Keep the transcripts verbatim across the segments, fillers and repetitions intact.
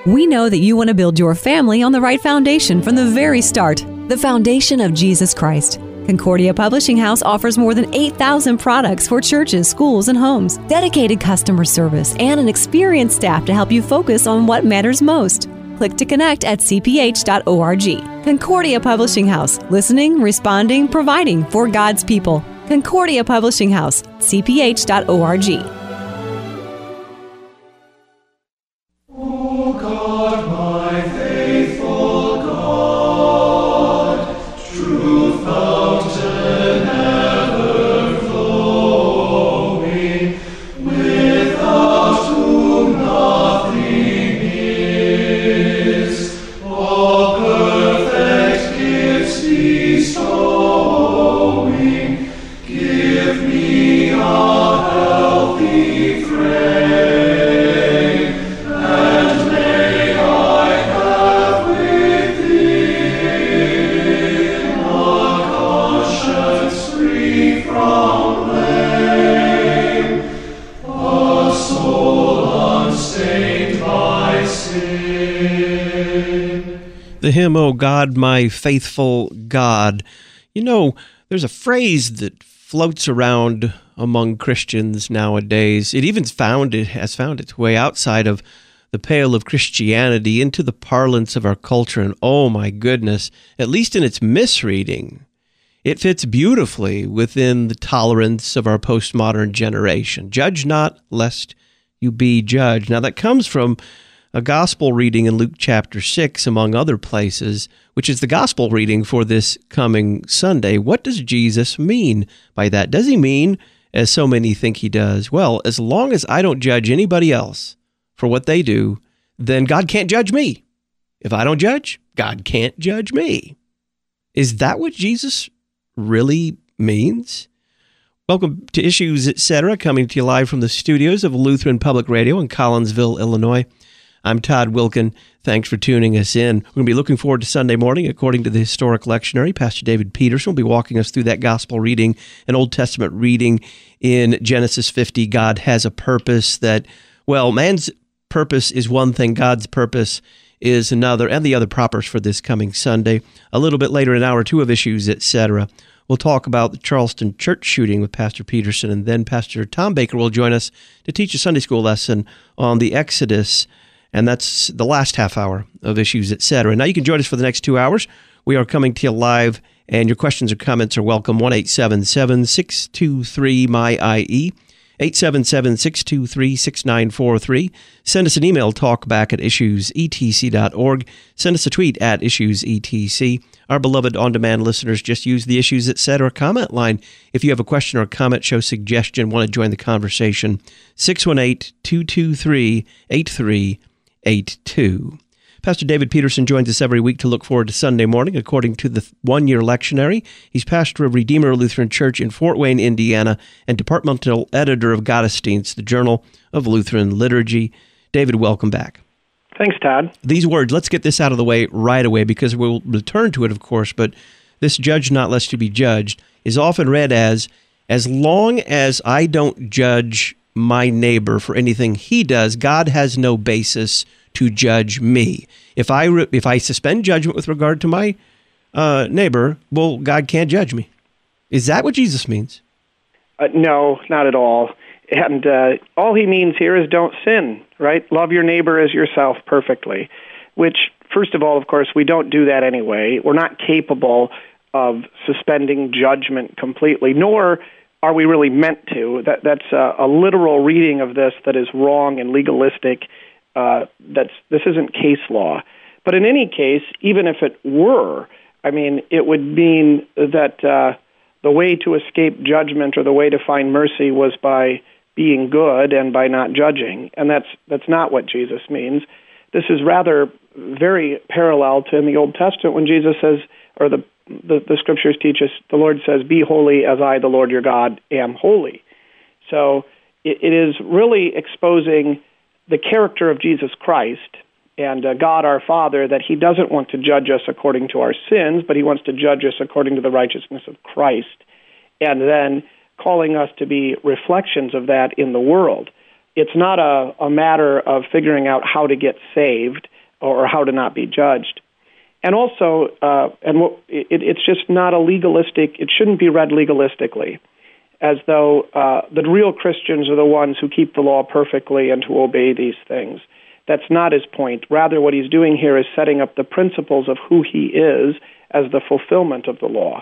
We know that you want to build your family on the right foundation from the very start, the foundation of Jesus Christ. Concordia Publishing House offers more than eight thousand products for churches, schools, and homes, dedicated customer service, and an experienced staff to help you focus on what matters most. Click to connect at c p h dot org. Concordia Publishing House, listening, responding, providing for God's people. Concordia Publishing House, c p h dot org. The hymn, "O God, my faithful God." You know, there's a phrase that floats around among Christians nowadays. It even found it has found its way outside of the pale of Christianity into the parlance of our culture. And oh my goodness, at least in its misreading, it fits beautifully within the tolerance of our postmodern generation. Judge not, lest you be judged. Now that comes from a gospel reading in Luke chapter six, among other places, which is the gospel reading for this coming Sunday. What does Jesus mean by that? Does he mean, as so many think he does, well, as long as I don't judge anybody else for what they do, then God can't judge me. If I don't judge, God can't judge me. Is that what Jesus really means? Welcome to Issues, et cetera, coming to you live from the studios of Lutheran Public Radio in Collinsville, Illinois. I'm Todd Wilkin. Thanks for tuning us in. We're going to be looking forward to Sunday morning. According to the historic lectionary, Pastor David Peterson will be walking us through that gospel reading, an Old Testament reading in Genesis fifty. God has a purpose that, well, man's purpose is one thing, God's purpose is another, and the other propers for this coming Sunday. A little bit later in hour two of Issues, et cetera, we'll talk about the Charleston church shooting with Pastor Peterson, and then Pastor Tom Baker will join us to teach a Sunday school lesson on the Exodus. And that's the last half hour of Issues, et cetera. Now you can join us for the next two hours. We are coming to you live, and your questions or comments are welcome. one eight seven seven, six two three, M Y I E, eight seven seven, six two three, six nine four three. Send us an email, talkback at issues e t c dot org. Send us a tweet at issues e t c. Our beloved on-demand listeners, just use the Issues, et cetera comment line. If you have a question or a comment, show suggestion, want to join the conversation, six one eight, two two three, eight three eight two. Pastor David Peterson joins us every week to look forward to Sunday morning. According to the one-year lectionary, he's pastor of Redeemer Lutheran Church in Fort Wayne, Indiana, and departmental editor of Gottesdienst, the Journal of Lutheran Liturgy. David, welcome back. Thanks, Todd. These words, let's get this out of the way right away, because we'll return to it, of course, but this "judge not lest you be judged" is often read as, as long as I don't judge my neighbor for anything he does, God has no basis to judge me. If I re- if I suspend judgment with regard to my uh, neighbor, well, God can't judge me. Is that what Jesus means? Uh, no, not at all. And uh, all he means here is don't sin, right? Love your neighbor as yourself perfectly, which, first of all, of course, we don't do that anyway. We're not capable of suspending judgment completely, nor are we really meant to? That that's a, a literal reading of this that is wrong and legalistic. Uh, that's this isn't case law. But in any case, even if it were, I mean, it would mean that uh, the way to escape judgment or the way to find mercy was by being good and by not judging, and that's that's not what Jesus means. This is rather very parallel to in the Old Testament when Jesus says, or the The, the scriptures teach us, the Lord says, "Be holy as I, the Lord your God, am holy." So it, it is really exposing the character of Jesus Christ and uh, God our Father, that he doesn't want to judge us according to our sins, but he wants to judge us according to the righteousness of Christ, and then calling us to be reflections of that in the world. It's not a, a matter of figuring out how to get saved. or how to not be judged. And also, uh, and what, it, it's just not a legalistic, it shouldn't be read legalistically, as though uh, the real Christians are the ones who keep the law perfectly and who obey these things. That's not his point. Rather, what he's doing here is setting up the principles of who he is as the fulfillment of the law.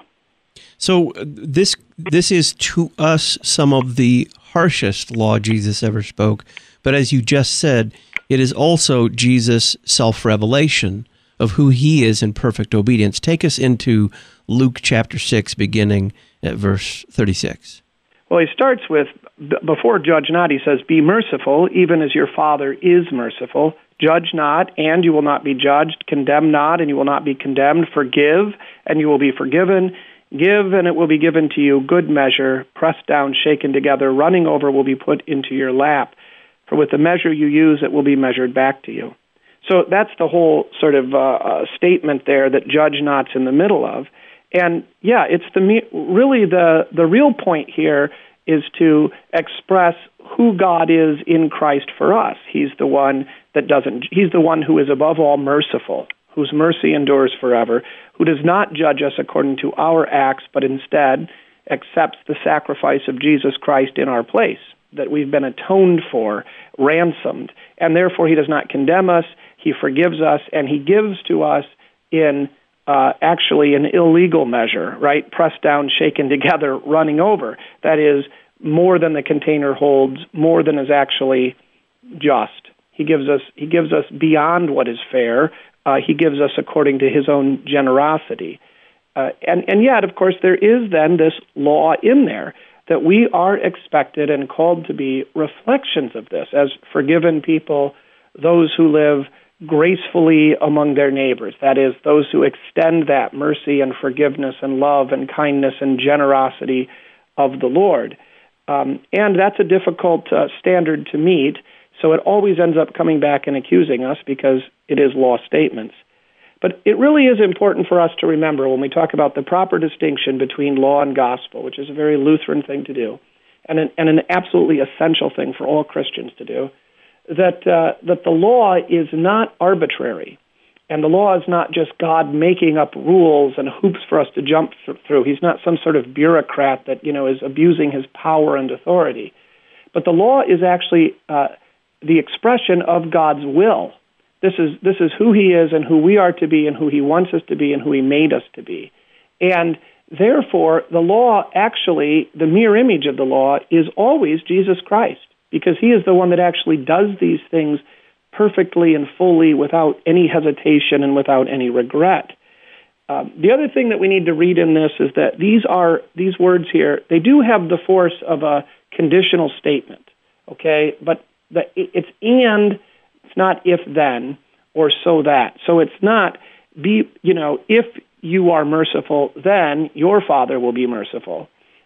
So uh, this this is to us some of the harshest law Jesus ever spoke, but as you just said, it is also Jesus' self-revelation of who he is in perfect obedience. Take us into Luke chapter six, beginning at verse thirty-six. Well, he starts with, before judge not, he says, be merciful, even as your Father is merciful. Judge not, and you will not be judged. Condemn not, and you will not be condemned. Forgive, and you will be forgiven. Give, and it will be given to you. Good measure, pressed down, shaken together, running over, will be put into your lap. For with the measure you use, it will be measured back to you. So that's the whole sort of uh, uh, statement there that judge not's in the middle of. And yeah, it's the really the the real point here is to express who God is in Christ for us. He's the one that doesn't. He's the one who is above all merciful, whose mercy endures forever, who does not judge us according to our acts, but instead accepts the sacrifice of Jesus Christ in our place, that we've been atoned for, ransomed, and therefore he does not condemn us. He forgives us, and he gives to us in uh, actually an illegal measure, right? Pressed down, shaken together, running over. That is more than the container holds, more than is actually just. He gives us. He gives us beyond what is fair. Uh, he gives us according to his own generosity. Uh, and, and yet, of course, there is then this law in there that we are expected and called to be reflections of this as forgiven people, those who live gracefully among their neighbors. That is, those who extend that mercy and forgiveness and love and kindness and generosity of the Lord. Um, and that's a difficult uh, standard to meet, so it always ends up coming back and accusing us because it is law statements. But it really is important for us to remember when we talk about the proper distinction between law and gospel, which is a very Lutheran thing to do, and an, and an absolutely essential thing for all Christians to do, that uh, that the law is not arbitrary, and the law is not just God making up rules and hoops for us to jump th- through. He's not some sort of bureaucrat that, you know, is abusing his power and authority. But the law is actually uh, the expression of God's will. This is this is who he is and who we are to be and who he wants us to be and who he made us to be. And therefore, the law actually, the mere image of the law, is always Jesus Christ, because he is the one that actually does these things perfectly and fully without any hesitation and without any regret. Um, the other thing that we need to read in this is that these are these words here, they do have the force of a conditional statement, okay? But the, it's and, it's not if then or so that. So it's not, be you know, if you are merciful, then your Father will be merciful.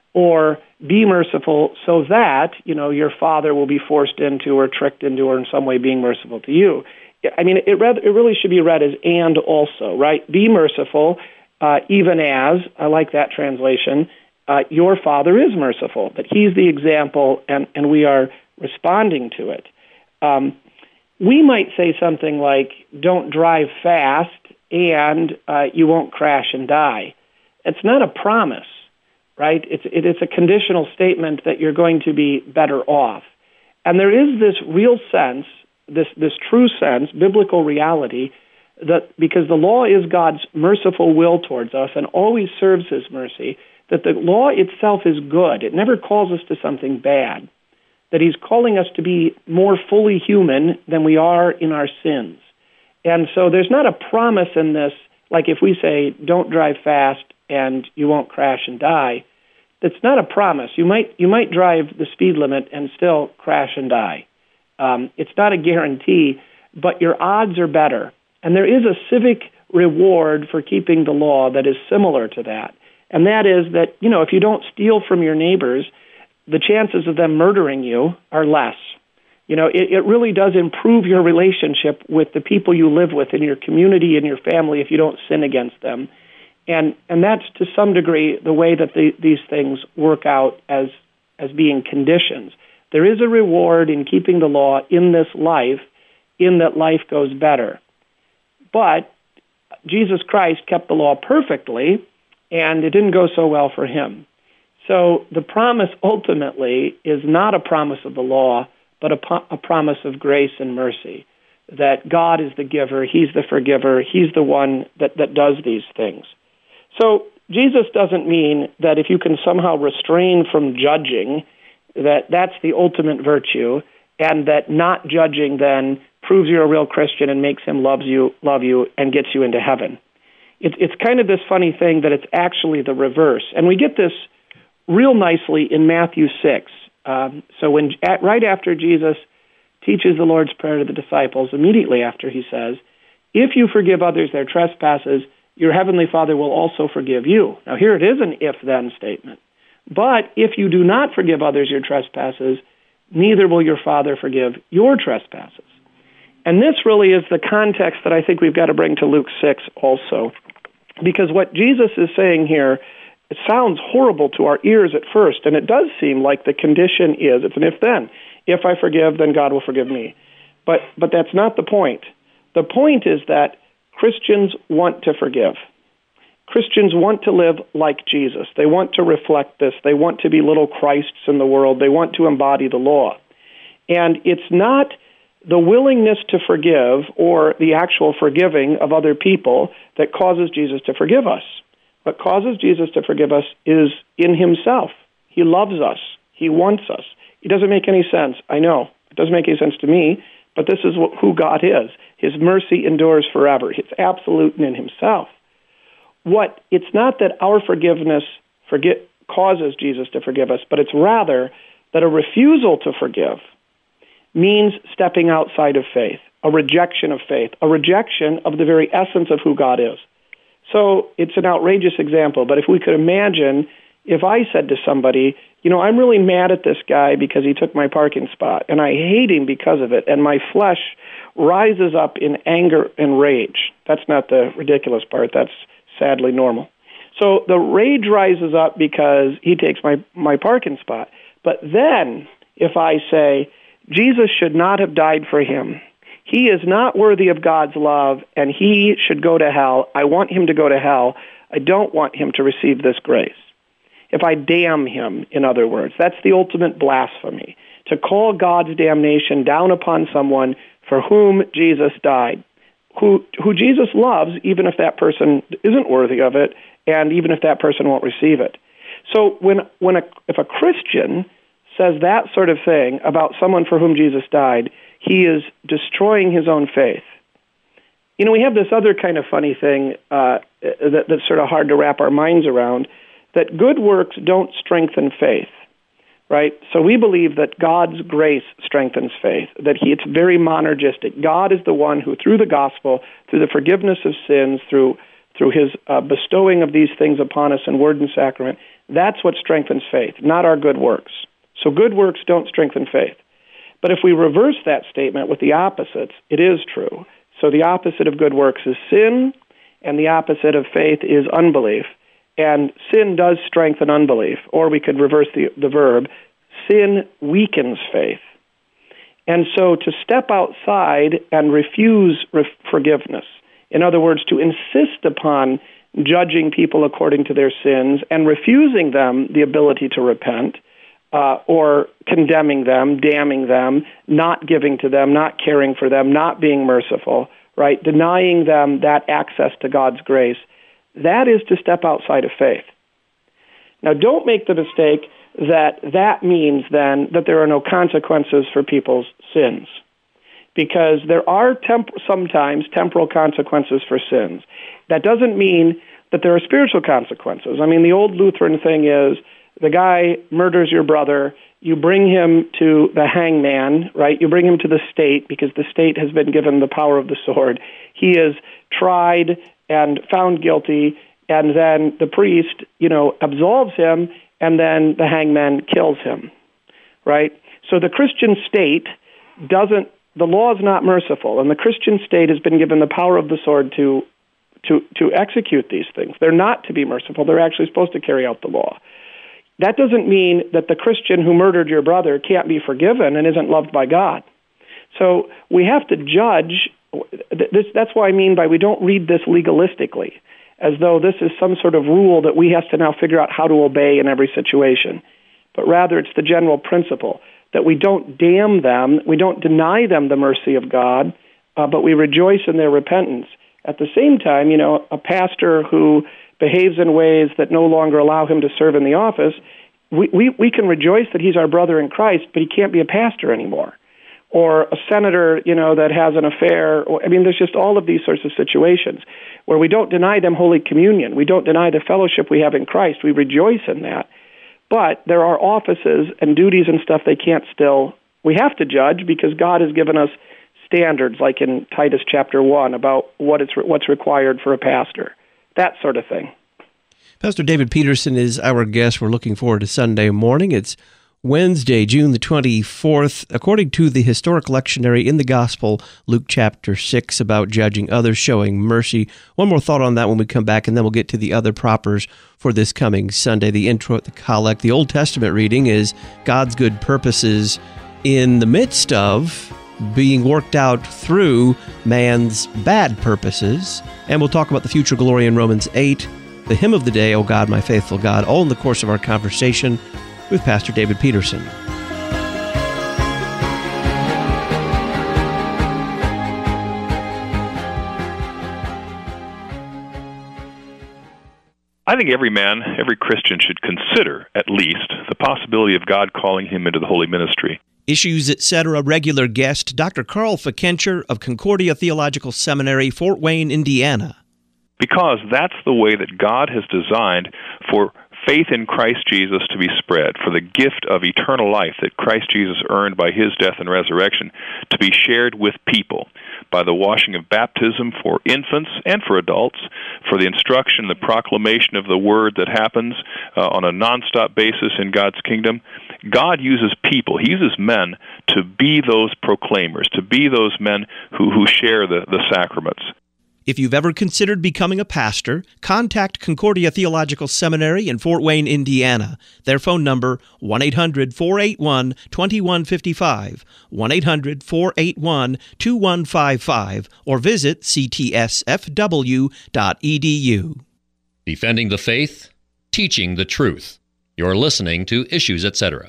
Or be merciful so that, you know, your Father will be forced into or tricked into or in some way being merciful to you. I mean, it, read, it really should be read as and also, right? Be merciful, uh, even as, I like that translation, uh, your Father is merciful, that he's the example and, and we are responding to it. Um, we might say something like, don't drive fast and uh, you won't crash and die. It's not a promise. Right? It's it, it's a conditional statement that you're going to be better off. And there is this real sense, this this true sense, biblical reality, that because the law is God's merciful will towards us and always serves his mercy, that the law itself is good. It never calls us to something bad. That he's calling us to be more fully human than we are in our sins. And so there's not a promise in this, like if we say, don't drive fast, and you won't crash and die. That's not a promise. You might you might drive the speed limit and still crash and die. Um, it's not a guarantee, but your odds are better. And there is a civic reward for keeping the law that is similar to that. And that is that, you know, if you don't steal from your neighbors, the chances of them murdering you are less. You know, it, it really does improve your relationship with the people you live with in your community and your family if you don't sin against them. And and that's to some degree the way that the, these things work out as as being conditions. There is a reward in keeping the law in this life, in that life goes better. but Jesus Christ kept the law perfectly, and it didn't go so well for him. So the promise ultimately is not a promise of the law, but a, a promise of grace and mercy, that God is the giver, he's the forgiver, he's the one that, that does these things. So Jesus doesn't mean that if you can somehow restrain from judging, that that's the ultimate virtue, and that not judging then proves you're a real Christian and makes him love you, love you and gets you into heaven. It's it's kind of this funny thing that it's actually the reverse. And we get this real nicely in Matthew six. Um, so when at, right after Jesus teaches the Lord's Prayer to the disciples, immediately after he says, if you forgive others their trespasses, your heavenly Father will also forgive you. Now here it is an if-then statement. But if you do not forgive others your trespasses, neither will your Father forgive your trespasses. And this really is the context that I think we've got to bring to Luke six also. Because what Jesus is saying here, it sounds horrible to our ears at first, and it does seem like the condition is, it's an if-then. If I forgive, then God will forgive me. But but that's not the point. The point is that Christians want to forgive. Christians want to live like Jesus. They want to reflect this. They want to be little Christs in the world. They want to embody the law. And it's not the willingness to forgive or the actual forgiving of other people that causes Jesus to forgive us. What causes Jesus to forgive us is in himself. He loves us. He wants us. It doesn't make any sense. I know. It doesn't make any sense to me, but this is what, who God is. His mercy endures forever. It's absolute in himself. What it's not that our forgiveness forget, causes Jesus to forgive us, but it's rather that a refusal to forgive means stepping outside of faith, a rejection of faith, a rejection of the very essence of who God is. So it's an outrageous example, but if we could imagine if I said to somebody, you know, I'm really mad at this guy because he took my parking spot, and I hate him because of it, and my flesh rises up in anger and rage. That's not the ridiculous part. That's sadly normal. So the rage rises up because he takes my, my parking spot. But then if I say, Jesus should not have died for him, he is not worthy of God's love, and he should go to hell. I want him to go to hell. I don't want him to receive this grace. If I damn him, in other words, that's the ultimate blasphemy, to call God's damnation down upon someone for whom Jesus died, who who Jesus loves, even if that person isn't worthy of it, and even if that person won't receive it. So when when a, if a Christian says that sort of thing about someone for whom Jesus died, he is destroying his own faith. You know, we have this other kind of funny thing uh, that, that's sort of hard to wrap our minds around, that good works don't strengthen faith, right? So we believe that God's grace strengthens faith, that he, it's very monergistic. God is the one who, through the gospel, through the forgiveness of sins, through through his uh, bestowing of these things upon us in word and sacrament, that's what strengthens faith, not our good works. So good works don't strengthen faith. But if we reverse that statement with the opposites, it is true. So the opposite of good works is sin, and the opposite of faith is unbelief. And sin does strengthen unbelief, or we could reverse the, the verb, sin weakens faith. And so to step outside and refuse re- forgiveness, in other words, to insist upon judging people according to their sins and refusing them the ability to repent, uh, or condemning them, damning them, not giving to them, not caring for them, not being merciful, right, denying them that access to God's grace, that is to step outside of faith. Now, don't make the mistake that that means then that there are no consequences for people's sins, because there are temp- sometimes temporal consequences for sins. That doesn't mean that there are spiritual consequences. I mean, the old Lutheran thing is the guy murders your brother, you bring him to the hangman, right? You bring him to the state because the state has been given the power of the sword. He is tried and found guilty, and then the priest, you know, absolves him, and then the hangman kills him, right? So the Christian state doesn't, the law is not merciful, and the Christian state has been given the power of the sword to to to execute these things. They're not to be merciful. They're actually supposed to carry out the law. That doesn't mean that the Christian who murdered your brother can't be forgiven and isn't loved by God. So we have to judge this, that's what I mean by we don't read this legalistically, as though this is some sort of rule that we have to now figure out how to obey in every situation. But rather, it's the general principle that we don't damn them, we don't deny them the mercy of God, uh, but we rejoice in their repentance. At the same time, you know, a pastor who behaves in ways that no longer allow him to serve in the office, we, we, we can rejoice that he's our brother in Christ, but he can't be a pastor anymore. Or a senator, you know, that has an affair. Or, I mean, there's just all of these sorts of situations where we don't deny them Holy Communion. We don't deny the fellowship we have in Christ. We rejoice in that. But there are offices and duties and stuff they can't still, we have to judge because God has given us standards, like in Titus chapter one, about what is, what's required for a pastor, that sort of thing. Pastor David Peterson is our guest. We're looking forward to Sunday morning. It's Wednesday, June the twenty-fourth. According to the historic lectionary in the Gospel, Luke chapter six, about judging others, showing mercy. One more thought on that when we come back, and then we'll get to the other propers for this coming Sunday. The intro at the collect. The Old Testament reading is God's good purposes in the midst of being worked out through man's bad purposes. And we'll talk about the future glory in Romans eight, the hymn of the day, O God, my faithful God, all in the course of our conversation with Pastor David Peterson. I think every man, every Christian should consider, at least, the possibility of God calling him into the holy ministry. Issues, et cetera. Regular guest, Doctor Carl Fickenscher of Concordia Theological Seminary, Fort Wayne, Indiana. Because that's the way that God has designed for faith in Christ Jesus to be spread, for the gift of eternal life that Christ Jesus earned by his death and resurrection to be shared with people by the washing of baptism for infants and for adults, for the instruction, the proclamation of the word that happens uh, on a nonstop basis in God's kingdom. God uses people, he uses men to be those proclaimers, to be those men who, who share the, the sacraments. If you've ever considered becoming a pastor, contact Concordia Theological Seminary in Fort Wayne, Indiana. Their phone number, one eight hundred, four eight one, two one five five, one eight hundred, four eight one, two one five five, or visit c t s f w dot e d u. Defending the faith, teaching the truth. You're listening to Issues, et cetera.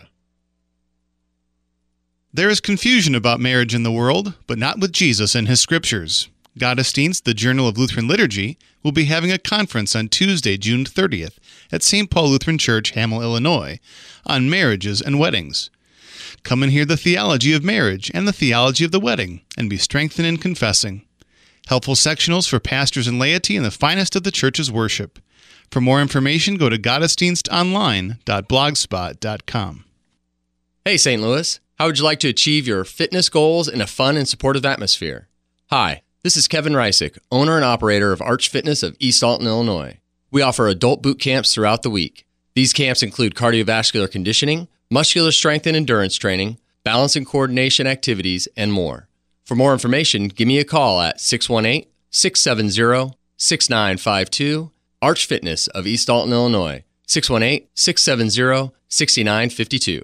There is confusion about marriage in the world, but not with Jesus and his scriptures. Gottesdienst, the Journal of Lutheran Liturgy, will be having a conference on Tuesday, June thirtieth, at Saint Paul Lutheran Church, Hamel, Illinois, on marriages and weddings. Come and hear the theology of marriage and the theology of the wedding, and be strengthened in confessing. Helpful sectionals for pastors and laity in the finest of the church's worship. For more information, go to gottesdienst online dot blogspot dot com. Hey, Saint Louis. How would you like to achieve your fitness goals in a fun and supportive atmosphere? Hi. This is Kevin Reisick, owner and operator of Arch Fitness of East Alton, Illinois. We offer adult boot camps throughout the week. These camps include cardiovascular conditioning, muscular strength and endurance training, balance and coordination activities, and more. For more information, give me a call at six one eight, six seven zero, six nine five two, Arch Fitness of East Alton, Illinois, six one eight, six seven zero, six nine five two.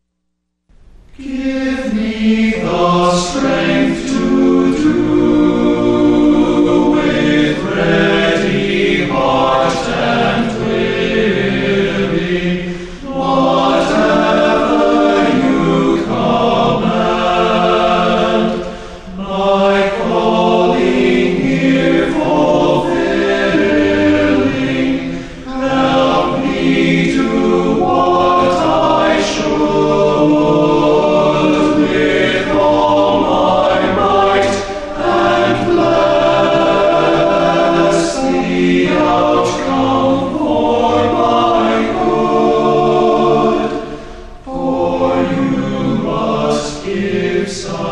Give me the strength to do ready heart and willing, whatever you command, my calling here fulfilling, help me do what I should with all my might and bless the outcome for my good, for you must give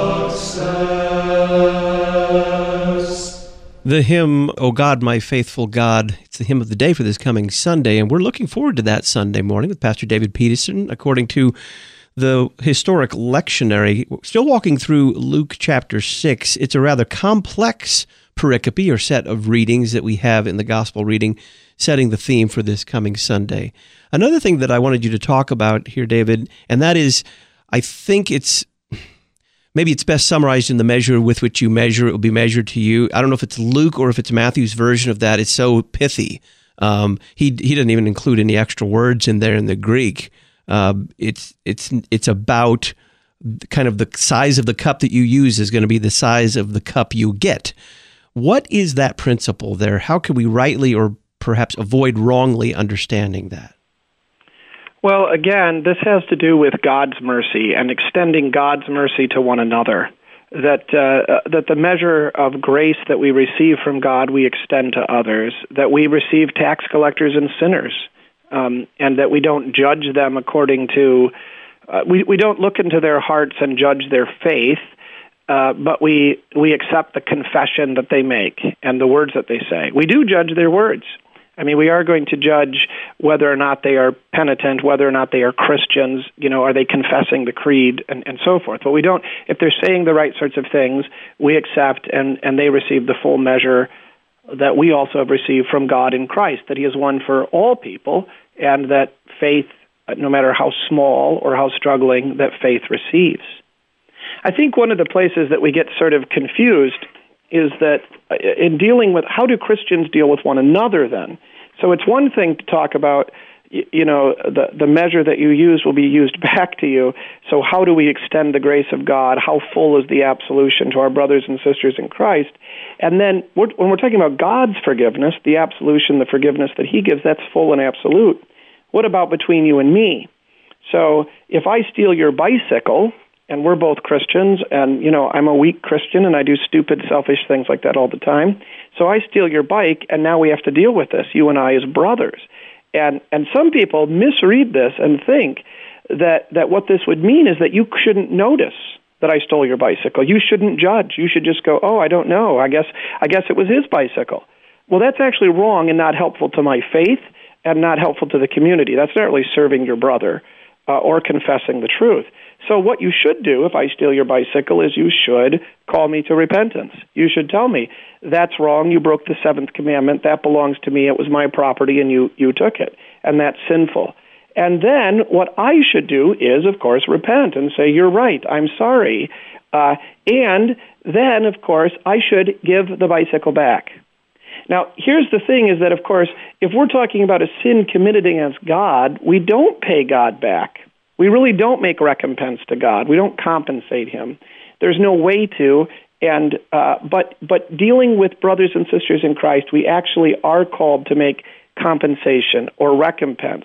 success. The hymn, O God, my faithful God, it's the hymn of the day for this coming Sunday, and we're looking forward to that Sunday morning with Pastor David Peterson. According to the historic lectionary, still walking through Luke chapter six. It's a rather complex pericope or set of readings that we have in the gospel reading, setting the theme for this coming Sunday. Another thing that I wanted you to talk about here, David, and that is, I think it's maybe it's best summarized in the measure with which you measure, it will be measured to you. I don't know if it's Luke or if it's Matthew's version of that. It's so pithy. Um, he he doesn't even include any extra words in there in the Greek. Uh, it's it's it's about kind of the size of the cup that you use is going to be the size of the cup you get. What is that principle there? How can we rightly or perhaps avoid wrongly understanding that? Well, again, this has to do with God's mercy and extending God's mercy to one another. That uh, that the measure of grace that we receive from God, we extend to others. That we receive tax collectors and sinners, um, and that we don't judge them according to. Uh, we we don't look into their hearts and judge their faith, uh, but we we accept the confession that they make and the words that they say. We do judge their words. I mean, we are going to judge whether or not they are penitent, whether or not they are Christians, you know, are they confessing the creed, and, and so forth. But we don't, if they're saying the right sorts of things, we accept and, and they receive the full measure that we also have received from God in Christ, that he is one for all people, and that faith, no matter how small or how struggling, that faith receives. I think one of the places that we get sort of confused is that in dealing with, how do Christians deal with one another then? So it's one thing to talk about, you know, the, the measure that you use will be used back to you. So how do we extend the grace of God? How full is the absolution to our brothers and sisters in Christ? And then we're, when we're talking about God's forgiveness, the absolution, the forgiveness that he gives, that's full and absolute. What about between you and me? So if I steal your bicycle, and we're both Christians, and, you know, I'm a weak Christian, and I do stupid, selfish things like that all the time. So I steal your bike, and now we have to deal with this, you and I as brothers. And and some people misread this and think that, that what this would mean is that you shouldn't notice that I stole your bicycle. You shouldn't judge. You should just go, oh, I don't know. I guess I guess it was his bicycle. Well, that's actually wrong and not helpful to my faith and not helpful to the community. That's not really serving your brother uh, or confessing the truth. So what you should do if I steal your bicycle is you should call me to repentance. You should tell me, that's wrong, you broke the seventh commandment, that belongs to me, it was my property, and you, you took it, and that's sinful. And then what I should do is, of course, repent and say, you're right, I'm sorry. Uh, and then, of course, I should give the bicycle back. Now, here's the thing is that, of course, if we're talking about a sin committed against God, we don't pay God back. We really don't make recompense to God. We don't compensate him. There's no way to. And uh, but but dealing with brothers and sisters in Christ, we actually are called to make compensation or recompense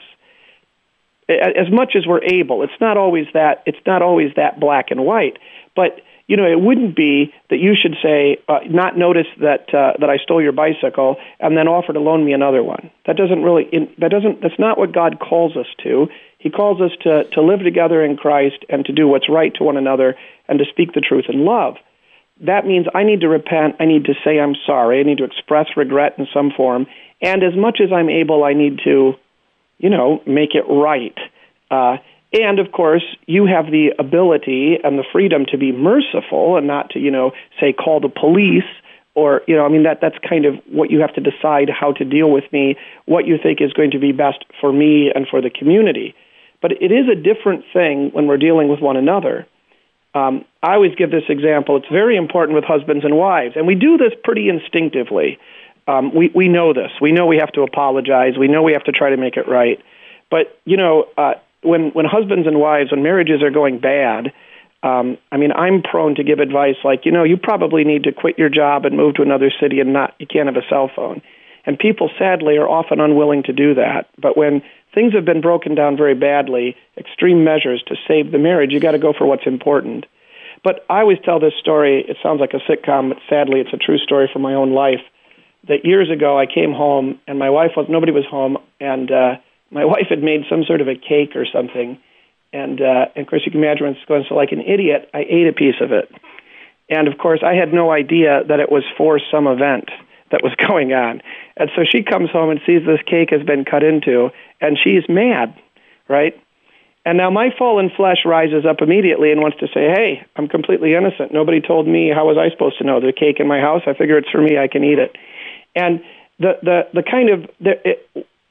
as much as we're able. It's not always that. It's not always that black and white. But you know, it wouldn't be that you should say, uh, not notice that uh, that I stole your bicycle and then offer to loan me another one. That doesn't really. In, that doesn't. That's not what God calls us to. He calls us to, to live together in Christ and to do what's right to one another and to speak the truth in love. That means I need to repent. I need to say I'm sorry. I need to express regret in some form. And as much as I'm able, I need to, you know, make it right. Uh, and, of course, you have the ability and the freedom to be merciful and not to, you know, say call the police or, you know, I mean, that that's kind of what you have to decide how to deal with me, what you think is going to be best for me and for the community. But it is a different thing when we're dealing with one another. Um, I always give this example. It's very important with husbands and wives, and we do this pretty instinctively. Um, we, we know this. We know we have to apologize. We know we have to try to make it right. But, you know, uh, when, when husbands and wives, when marriages are going bad, um, I mean, I'm prone to give advice like, you know, you probably need to quit your job and move to another city and not, you can't have a cell phone. And people, sadly, are often unwilling to do that. But when things have been broken down very badly, extreme measures to save the marriage, you got to go for what's important. But I always tell this story. It sounds like a sitcom, but sadly, it's a true story from my own life. That years ago, I came home, and my wife was nobody was home, and uh, my wife had made some sort of a cake or something. And, uh, and of course, you can imagine what's going. So, like an idiot, I ate a piece of it. And of course, I had no idea that it was for some event that was going on. And so she comes home and sees this cake has been cut into, and she's mad, right? And now my fallen flesh rises up immediately and wants to say, hey, I'm completely innocent. Nobody told me. How was I supposed to know? There's cake in my house. I figure it's for me. I can eat it. And the the, the kind of, the, it,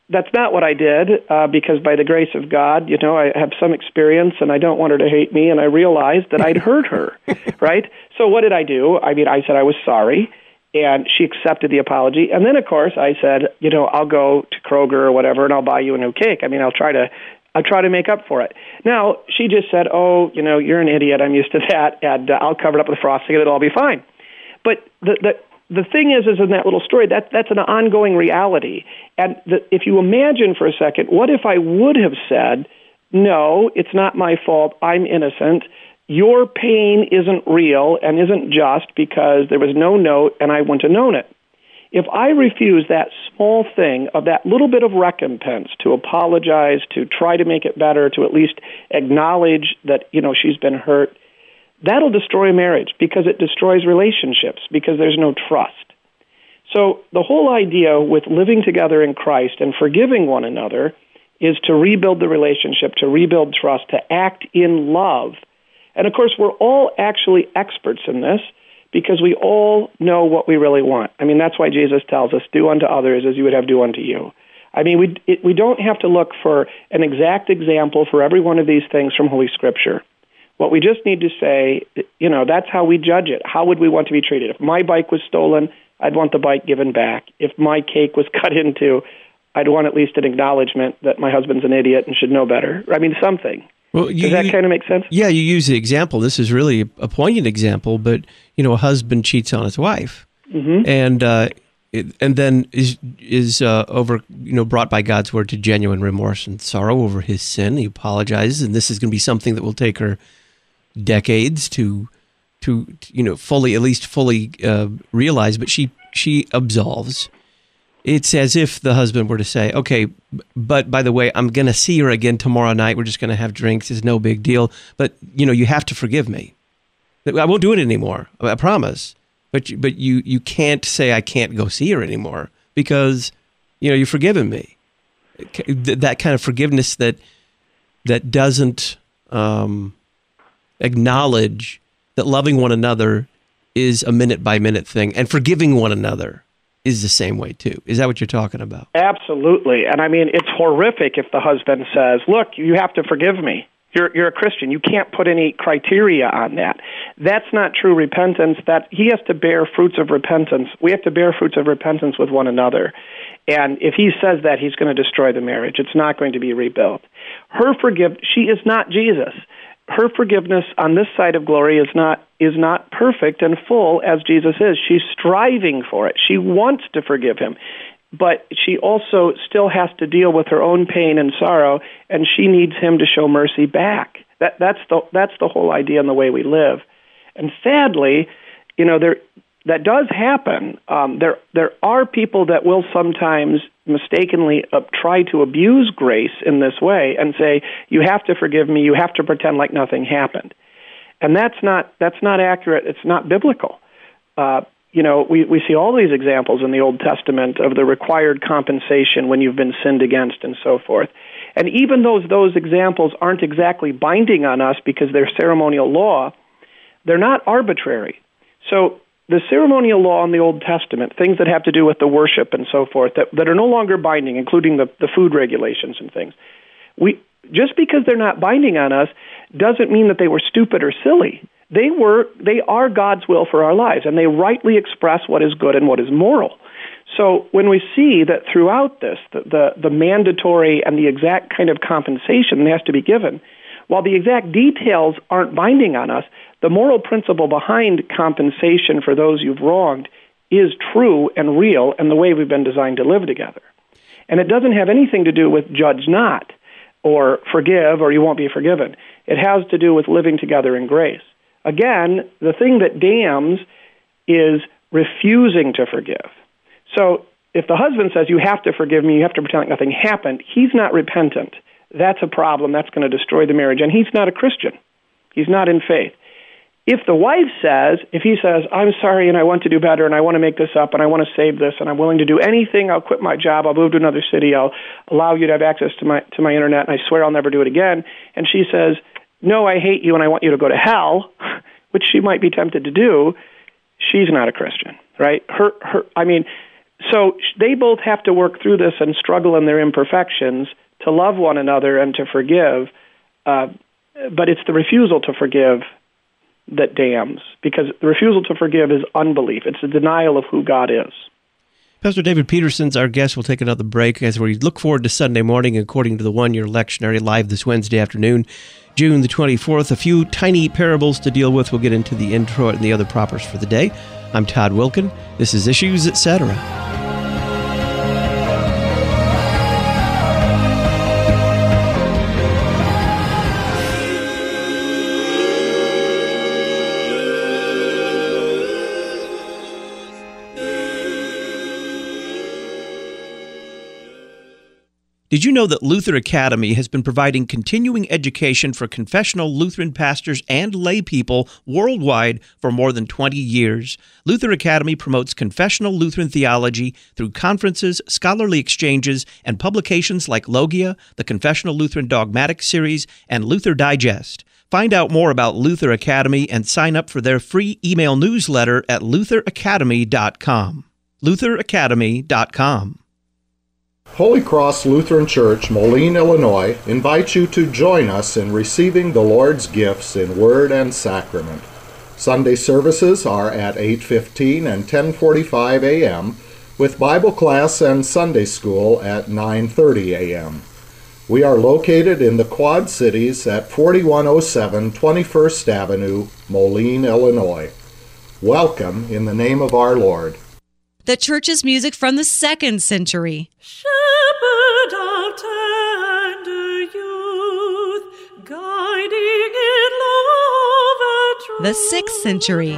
that's not what I did, uh, because by the grace of God, you know, I have some experience, and I don't want her to hate me, and I realized that I'd hurt her, right? So what did I do? I mean, I said I was sorry, and she accepted the apology. And then, of course, I said, you know, I'll go to Kroger or whatever, and I'll buy you a new cake. I mean, I'll try to I'll try to make up for it. Now, she just said, oh, you know, you're an idiot. I'm used to that, and uh, I'll cover it up with frosting, and it'll all be fine. But the the The thing is, is in that little story, that that's an ongoing reality. And the, if you imagine for a second, what if I would have said, no, it's not my fault, I'm innocent, your pain isn't real and isn't just because there was no note and I wouldn't have known it. If I refuse that small thing of that little bit of recompense to apologize, to try to make it better, to at least acknowledge that, you know, she's been hurt, that'll destroy a marriage because it destroys relationships because there's no trust. So the whole idea with living together in Christ and forgiving one another is to rebuild the relationship, to rebuild trust, to act in love. And of course, we're all actually experts in this because we all know what we really want. I mean, that's why Jesus tells us, do unto others as you would have do unto you. I mean, we it, we don't have to look for an exact example for every one of these things from Holy Scripture. What we just need to say, you know, that's how we judge it. How would we want to be treated? If my bike was stolen, I'd want the bike given back. If my cake was cut into, I'd want at least an acknowledgement that my husband's an idiot and should know better. I mean, something. Well, you, Does that kind of make sense? Yeah, you use the example. This is really a poignant example, but, you know, a husband cheats on his wife. Mm-hmm. And uh, it, and then is is uh, over, you know, brought by God's word to genuine remorse and sorrow over his sin. He apologizes, and this is going to be something that will take her decades to, to you know, fully, at least fully uh, realize, but she she absolves. It's as if the husband were to say, okay, but by the way, I'm going to see her again tomorrow night. We're just going to have drinks. It's no big deal. But, you know, you have to forgive me. I won't do it anymore. I promise. But you, but you, you can't say I can't go see her anymore because, you know, you've forgiven me. That kind of forgiveness that that doesn't um, acknowledge that loving one another is a minute-by-minute thing, and forgiving one another is the same way, too. Is that what you're talking about? Absolutely. And I mean, it's horrific if the husband says, look, you have to forgive me. You're, you're a Christian. You can't put any criteria on that. That's not true repentance. That he has to bear fruits of repentance. We have to bear fruits of repentance with one another. And if he says that, he's going to destroy the marriage. It's not going to be rebuilt. Her forgive. She is not Jesus. Her forgiveness on this side of glory is not is not perfect and full as Jesus is. She's striving for it. She wants to forgive him. But she also still has to deal with her own pain and sorrow, and she needs him to show mercy back. That that's the that's the whole idea in the way we live. And sadly, you know, there that does happen. Um, there there are people that will sometimes mistakenly uh, try to abuse grace in this way and say, you have to forgive me, you have to pretend like nothing happened. And that's not that's not accurate. It's not biblical. Uh, you know, we, we see all these examples in the Old Testament of the required compensation when you've been sinned against and so forth. And even though those examples aren't exactly binding on us because they're ceremonial law, they're not arbitrary. So the ceremonial law in the Old Testament, things that have to do with the worship and so forth, that, that are no longer binding, including the, the food regulations and things, we just because they're not binding on us doesn't mean that they were stupid or silly. They were, they are God's will for our lives, and they rightly express what is good and what is moral. So when we see that throughout this, the, the, the mandatory and the exact kind of compensation that has to be given, while the exact details aren't binding on us, the moral principle behind compensation for those you've wronged is true and real and the way we've been designed to live together. And it doesn't have anything to do with judge not or forgive or you won't be forgiven. It has to do with living together in grace. Again, the thing that damns is refusing to forgive. So if the husband says, you have to forgive me, you have to pretend like nothing happened, he's not repentant. That's a problem. That's going to destroy the marriage. And he's not a Christian. He's not in faith. If the wife says, if he says, I'm sorry and I want to do better and I want to make this up and I want to save this and I'm willing to do anything, I'll quit my job, I'll move to another city, I'll allow you to have access to my to my internet, and I swear I'll never do it again. And she says, no, I hate you and I want you to go to hell, which she might be tempted to do, she's not a Christian, right? Her, her. I mean, So they both have to work through this and struggle in their imperfections to love one another and to forgive. Uh, but it's the refusal to forgive that damns, because the refusal to forgive is unbelief. It's a denial of who God is. Pastor David Peterson's our guest. We'll take another break as we look forward to Sunday morning according to the one-year lectionary live this Wednesday afternoon, June the twenty-fourth. A few tiny parables to deal with. We'll get into the intro and the other propers for the day. I'm Todd Wilkin. This is Issues, et cetera. Did you know that Luther Academy has been providing continuing education for confessional Lutheran pastors and lay people worldwide for more than twenty years? Luther Academy promotes confessional Lutheran theology through conferences, scholarly exchanges, and publications like Logia, the Confessional Lutheran Dogmatic Series, and Luther Digest. Find out more about Luther Academy and sign up for their free email newsletter at luther academy dot com. luther academy dot com. Holy Cross Lutheran Church, Moline, Illinois, invites you to join us in receiving the Lord's gifts in word and sacrament. Sunday services are at eight fifteen and ten forty-five a.m., with Bible class and Sunday school at nine thirty a.m. We are located in the Quad Cities at forty-one oh seven twenty-first Avenue, Moline, Illinois. Welcome in the name of our Lord. The church's music from the second century. Shepherd of tender youth, guiding in love and truth. The sixth century.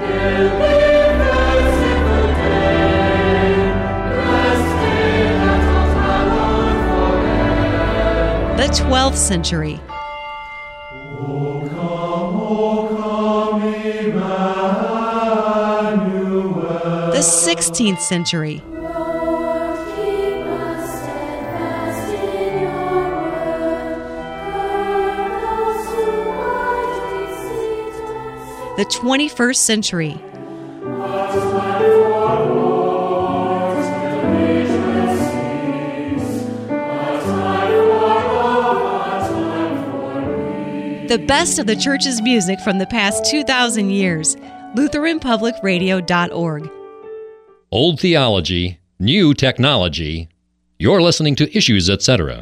The twelfth century. O come, O come, Emmanuel. The sixteenth century. The twenty-first century. The best of the church's music from the past two thousand years. Lutheran Public Radio dot org. Old theology, new technology. You're listening to Issues, et cetera.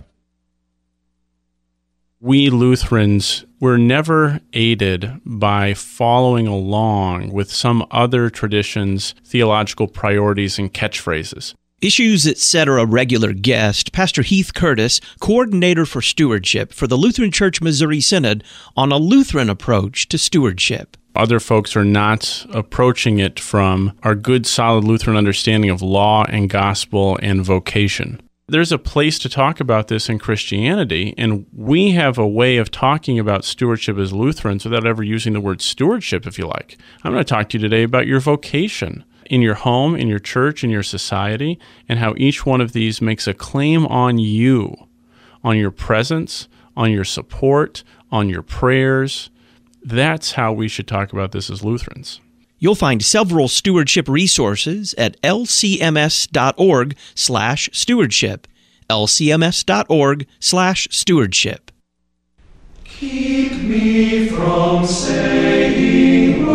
We Lutherans were never aided by following along with some other tradition's theological priorities and catchphrases. Issues, et cetera. Regular guest, Pastor Heath Curtis, coordinator for stewardship for the Lutheran Church Missouri Synod, on a Lutheran approach to stewardship. Other folks are not approaching it from our good, solid Lutheran understanding of law and gospel and vocation. There's a place to talk about this in Christianity, and we have a way of talking about stewardship as Lutherans without ever using the word stewardship, if you like. I'm going to talk to you today about your vocation in your home, in your church, in your society, and how each one of these makes a claim on you, on your presence, on your support, on your prayers. That's how we should talk about this as Lutherans. You'll find several stewardship resources at l c m s dot org slash stewardship. l c m s dot org slash stewardship. Keep me from saying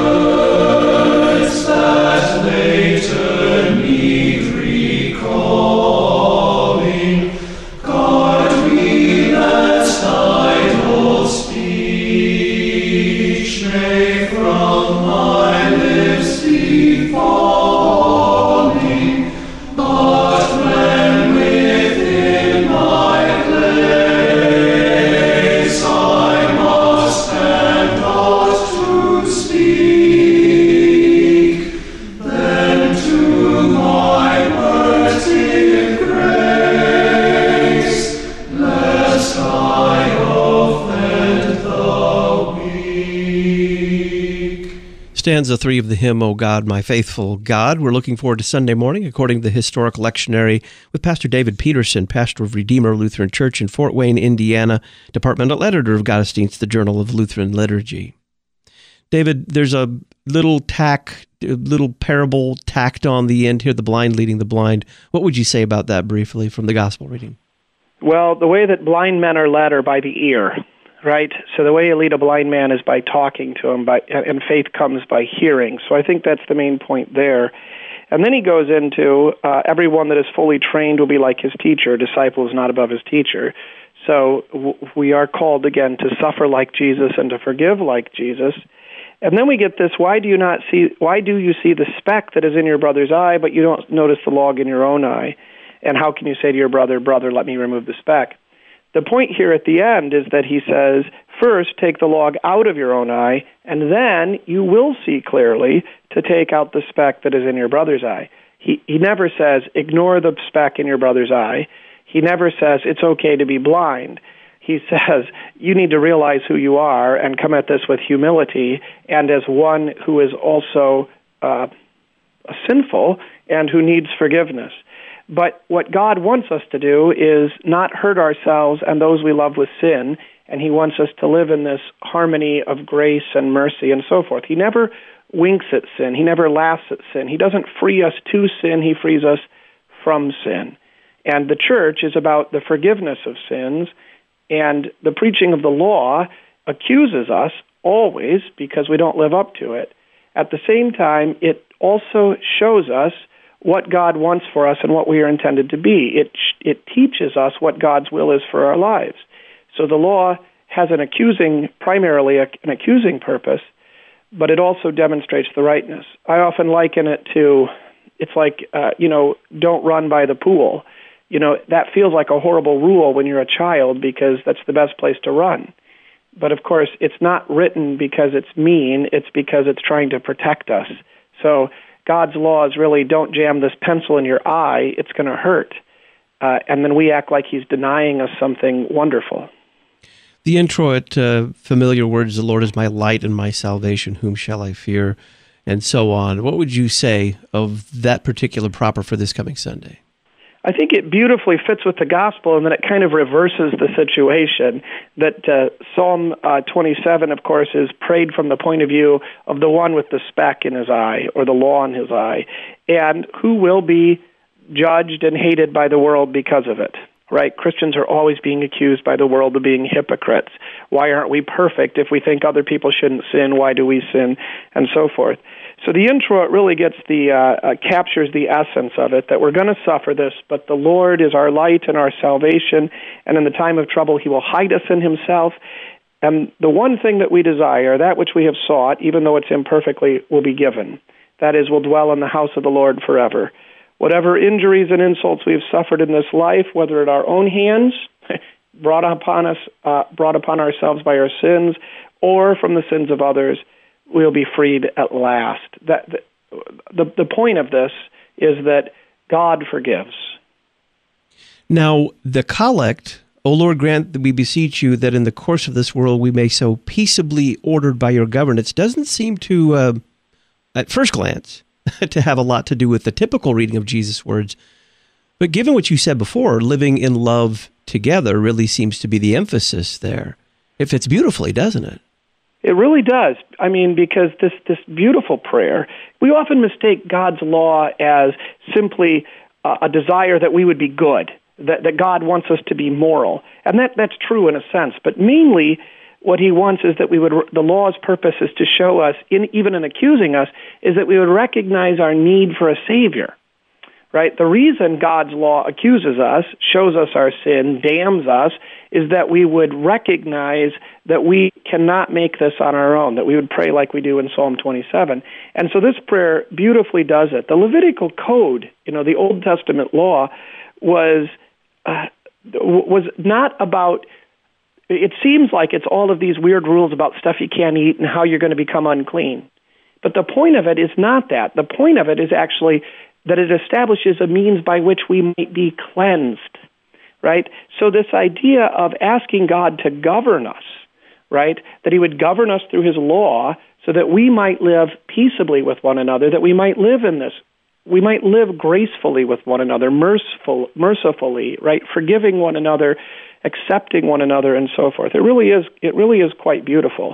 words that later need recalling. Guard me lest idle speech may from my lips be falling, but when within my place I must and ought to speak, then to my words give grace, lest I offend the weak. Stanza three of the hymn, O God, my faithful God. We're looking forward to Sunday morning, according to the historic lectionary, with Pastor David Peterson, pastor of Redeemer Lutheran Church in Fort Wayne, Indiana, departmental editor of Gottesdienst, the Journal of Lutheran Liturgy. David, there's a little tack, a little parable tacked on the end here, the blind leading the blind. What would you say about that briefly from the gospel reading? Well, the way that blind men are led are by the ear, right? So the way you lead a blind man is by talking to him, by, and faith comes by hearing. So I think that's the main point there. And then he goes into, uh, everyone that is fully trained will be like his teacher. A disciple is not above his teacher. So w- we are called, again, to suffer like Jesus and to forgive like Jesus. And then we get this, why do you not see, why do you see the speck that is in your brother's eye, but you don't notice the log in your own eye? And how can you say to your brother, brother, let me remove the speck? The point here at the end is that he says, first, take the log out of your own eye, and then you will see clearly to take out the speck that is in your brother's eye. He, he never says, ignore the speck in your brother's eye. He never says, it's okay to be blind. He says, you need to realize who you are and come at this with humility and as one who is also uh, sinful and who needs forgiveness. But what God wants us to do is not hurt ourselves and those we love with sin, and he wants us to live in this harmony of grace and mercy and so forth. He never winks at sin. He never laughs at sin. He doesn't free us to sin. He frees us from sin. And the church is about the forgiveness of sins, and the preaching of the law accuses us always because we don't live up to it. At the same time, it also shows us what God wants for us and what we are intended to be. It it teaches us what God's will is for our lives. So the law has an accusing, primarily a, an accusing purpose, but it also demonstrates the rightness. I often liken it to, it's like, uh, you know, don't run by the pool. You know, that feels like a horrible rule when you're a child because that's the best place to run. But of course, it's not written because it's mean, it's because it's trying to protect us. So God's law is really, don't jam this pencil in your eye, it's going to hurt. Uh, and then we act like he's denying us something wonderful. The introit, uh, familiar words, the Lord is my light and my salvation, whom shall I fear, and so on. What would you say of that particular proper for this coming Sunday? I think it beautifully fits with the gospel, and then it kind of reverses the situation. That uh, Psalm uh, twenty-seven, of course, is prayed from the point of view of the one with the speck in his eye, or the law in his eye, and who will be judged and hated by the world because of it. Right? Christians are always being accused by the world of being hypocrites. Why aren't we perfect? If we think other people shouldn't sin, why do we sin? And so forth. So the intro, it really gets the, uh, uh, captures the essence of it, that we're going to suffer this, but the Lord is our light and our salvation, and in the time of trouble he will hide us in himself. And the one thing that we desire, that which we have sought, even though it's imperfectly, will be given. That is, we'll dwell in the house of the Lord forever. Whatever injuries and insults we have suffered in this life, whether at our own hands, brought upon us, uh, brought upon ourselves by our sins, or from the sins of others, we'll be freed at last. That the, the the point of this is that God forgives. Now, the collect, O Lord, grant that we beseech you that in the course of this world we may so peaceably ordered by your governance, doesn't seem to, uh, at first glance, to have a lot to do with the typical reading of Jesus' words. But given what you said before, living in love together really seems to be the emphasis there. It fits beautifully, doesn't it? It really does. I mean, because this, this beautiful prayer, we often mistake God's law as simply uh, a desire that we would be good, that, that God wants us to be moral. And that, that's true in a sense. But mainly, what he wants is that we would, the law's purpose is to show us, in, even in accusing us, is that we would recognize our need for a Savior. Right? The reason God's law accuses us, shows us our sin, damns us, is that we would recognize that we cannot make this on our own, that we would pray like we do in Psalm twenty-seven. And so this prayer beautifully does it. The Levitical code, you know, the Old Testament law, was uh, was not about, it seems like it's all of these weird rules about stuff you can't eat and how you're going to become unclean. But the point of it is not that. The point of it is actually that it establishes a means by which we might be cleansed, right? So this idea of asking God to govern us, right, that he would govern us through his law so that we might live peaceably with one another, that we might live in this, we might live gracefully with one another, merciful, mercifully, right, forgiving one another, accepting one another, and so forth. It really is, it really is quite beautiful.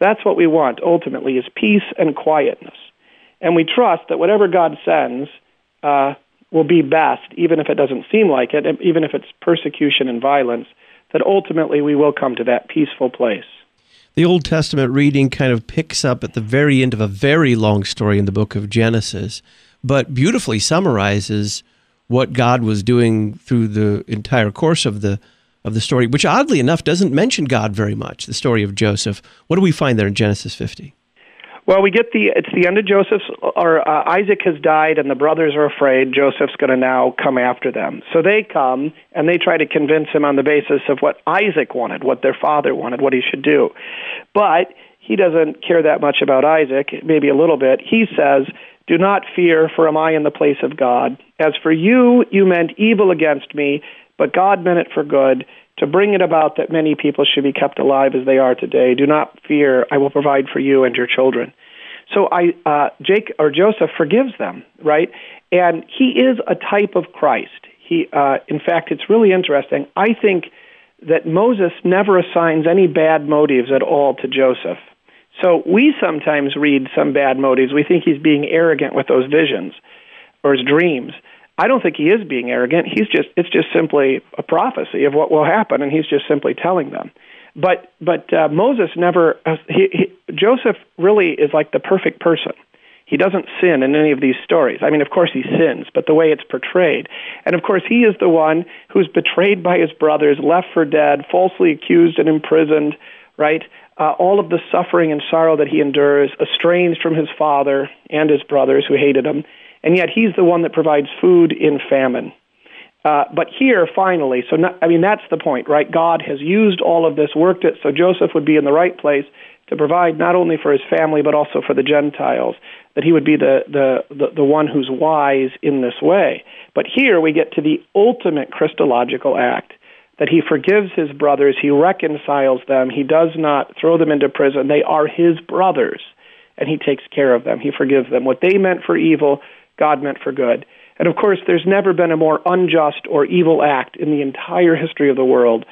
That's what we want, ultimately, is peace and quietness. And we trust that whatever God sends uh, will be best, even if it doesn't seem like it, even if it's persecution and violence, that ultimately we will come to that peaceful place. The Old Testament reading kind of picks up at the very end of a very long story in the book of Genesis, but beautifully summarizes what God was doing through the entire course of the of the story, which oddly enough doesn't mention God very much, the story of Joseph. What do we find there in Genesis fifty? Well, we get the, it's the end of Joseph's, or uh, Isaac has died and the brothers are afraid Joseph's going to now come after them. So they come and they try to convince him on the basis of what Isaac wanted, what their father wanted, what he should do. But he doesn't care that much about Isaac, maybe a little bit. He says, "Do not fear, for am I in the place of God? As for you, you meant evil against me, but God meant it for good, to bring it about that many people should be kept alive as they are today. Do not fear, I will provide for you and your children." So I, uh, Jake or Joseph forgives them, right? And he is a type of Christ. He, uh, in fact, it's really interesting. I think that Moses never assigns any bad motives at all to Joseph. So we sometimes read some bad motives. We think he's being arrogant with those visions or his dreams. I don't think he is being arrogant. He's just it's just simply a prophecy of what will happen, and he's just simply telling them. But but uh, Moses never uh, he, he, Joseph really is like the perfect person. He doesn't sin in any of these stories. I mean, of course he sins, but the way it's portrayed. And of course he is the one who's betrayed by his brothers, left for dead, falsely accused and imprisoned, right? Uh, all of the suffering and sorrow that he endures, estranged from his father and his brothers who hated him. And yet he's the one that provides food in famine. Uh, but here, finally, so not, I mean, that's the point, right? God has used all of this, worked it, so Joseph would be in the right place to provide not only for his family, but also for the Gentiles, that he would be the, the, the, the one who's wise in this way. But here we get to the ultimate Christological act, that he forgives his brothers, he reconciles them, he does not throw them into prison. They are his brothers, and he takes care of them. He forgives them. What they meant for evil, God meant for good. And of course, there's never been a more unjust or evil act in the entire history of the world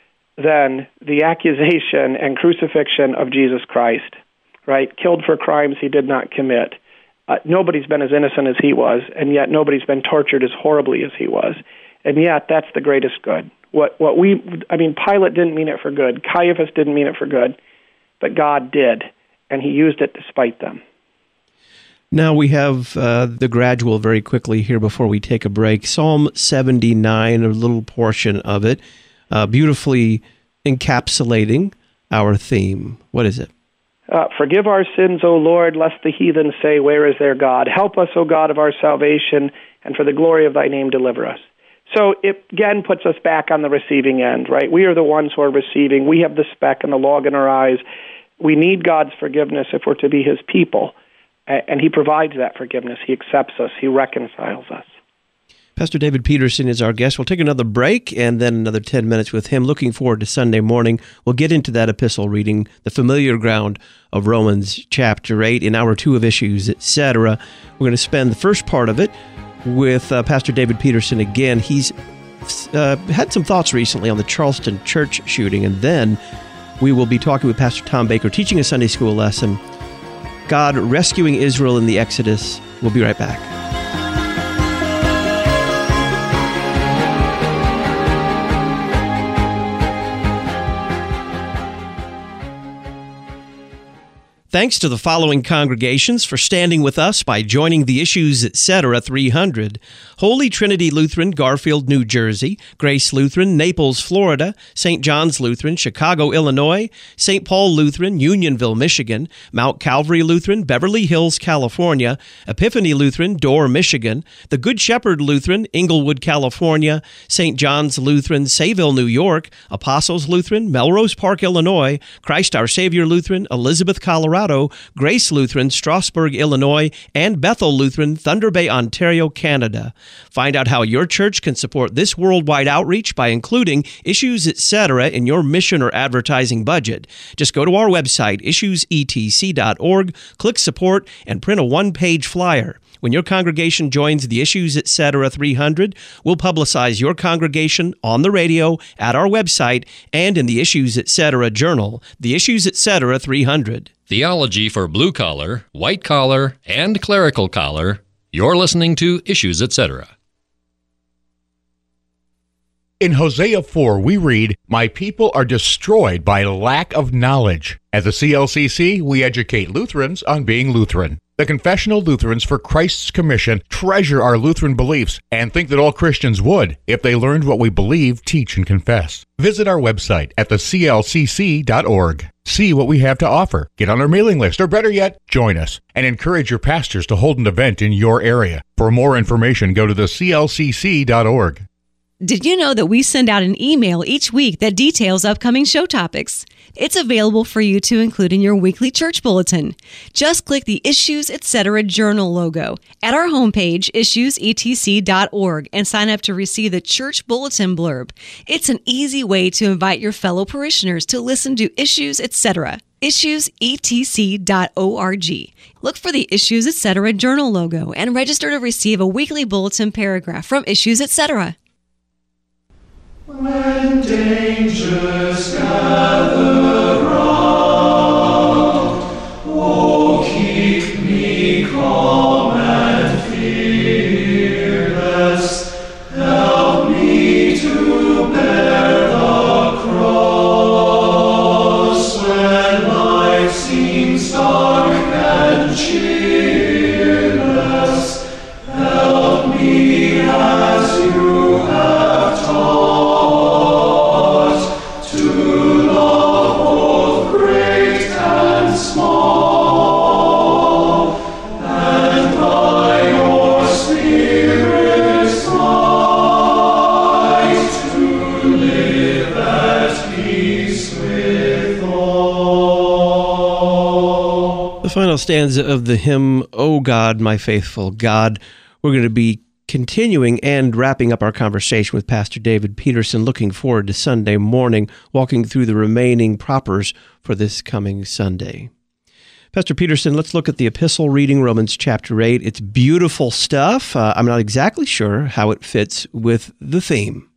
than the accusation and crucifixion of Jesus Christ, right? Killed for crimes he did not commit. Uh, nobody's been as innocent as he was, and yet nobody's been tortured as horribly as he was. And yet, that's the greatest good. What what we, I mean, Pilate didn't mean it for good. Caiaphas didn't mean it for good, but God did, and he used it despite them. Now we have uh, the gradual very quickly here before we take a break. Psalm seventy-nine, a little portion of it, uh, beautifully encapsulating our theme. What is it? Uh, Forgive our sins, O Lord, lest the heathen say, where is their God? Help us, O God of our salvation, and for the glory of thy name deliver us. So it again puts us back on the receiving end, right? We are the ones who are receiving. We have the speck and the log in our eyes. We need God's forgiveness if we're to be his people. And he provides that forgiveness. He accepts us. He reconciles us. Pastor David Peterson is our guest. We'll take another break and then another ten minutes with him. Looking forward to Sunday morning. We'll get into that epistle reading, the familiar ground of Romans chapter eight, in hour two of Issues, et cetera. We're going to spend the first part of it with uh, Pastor David Peterson again. He's uh, had some thoughts recently on the Charleston church shooting, and then we will be talking with Pastor Tom Baker, teaching a Sunday school lesson, God rescuing Israel in the Exodus. We'll be right back. Thanks to the following congregations for standing with us by joining the Issues, et cetera three hundred. Holy Trinity Lutheran, Garfield, New Jersey; Grace Lutheran, Naples, Florida; Saint John's Lutheran, Chicago, Illinois; Saint Paul Lutheran, Unionville, Michigan; Mount Calvary Lutheran, Beverly Hills, California; Epiphany Lutheran, Dorr, Michigan; the Good Shepherd Lutheran, Inglewood, California; Saint John's Lutheran, Sayville, New York; Apostles Lutheran, Melrose Park, Illinois; Christ Our Savior Lutheran, Elizabeth, Colorado; Grace Lutheran, Strasburg, Illinois; and Bethel Lutheran, Thunder Bay, Ontario, Canada. Find out how your church can support this worldwide outreach by including Issues, et cetera in your mission or advertising budget. Just go to our website, issues e t c dot org, click support, and print a one-page flyer. When your congregation joins the Issues Etc. three hundred, we'll publicize your congregation on the radio, at our website, and in the Issues Etc. journal, the Issues Etc. three hundred. Theology for blue collar, white collar, and clerical collar. You're listening to Issues Etc. In Hosea four, we read, "My people are destroyed by lack of knowledge." At the C L C C, we educate Lutherans on being Lutheran. The Confessional Lutherans for Christ's Commission treasure our Lutheran beliefs and think that all Christians would if they learned what we believe, teach, and confess. Visit our website at the c l c c dot org. See what we have to offer. Get on our mailing list, or better yet, join us, and encourage your pastors to hold an event in your area. For more information, go to the c l c c dot org. Did you know that we send out an email each week that details upcoming show topics? It's available for you to include in your weekly church bulletin. Just click the Issues Etc. Journal logo at our homepage, issues e t c dot org, and sign up to receive the church bulletin blurb. It's an easy way to invite your fellow parishioners to listen to Issues Etc. issues e t c dot org. Look for the Issues Etc. Journal logo and register to receive a weekly bulletin paragraph from Issues Etc. When dangers gather round, oh, keep me calm and fearless. Help me to bear the cross when life seems dark and cheerless. Help me as you have taught. The final stanza of the hymn, "O God, my faithful God." We're going to be continuing and wrapping up our conversation with Pastor David Peterson, looking forward to Sunday morning, walking through the remaining propers for this coming Sunday. Pastor Peterson, let's look at the epistle reading, Romans chapter eight. It's beautiful stuff. Uh, I'm not exactly sure how it fits with the theme.